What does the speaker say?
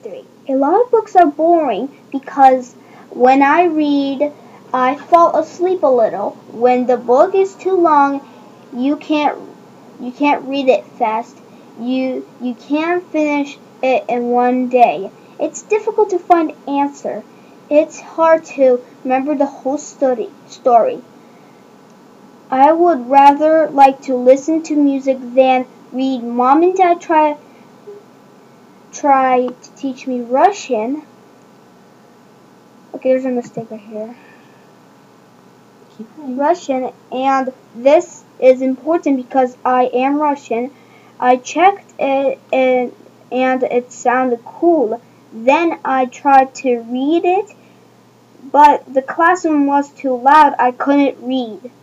3. A lot of books are boring because when I read, I fall asleep a little. When the book is too long, you can't read it fast. You can't finish it in one day. It's difficult to find answer. It's hard to remember the whole story. I would rather like to listen to music than read. Mom and Dad try to teach me Russian. Okay, there's a mistake right here. Russian, and this is important because I am Russian. I checked it and it sounded cool. Then I tried to read it, but the classroom was too loud. I couldn't read.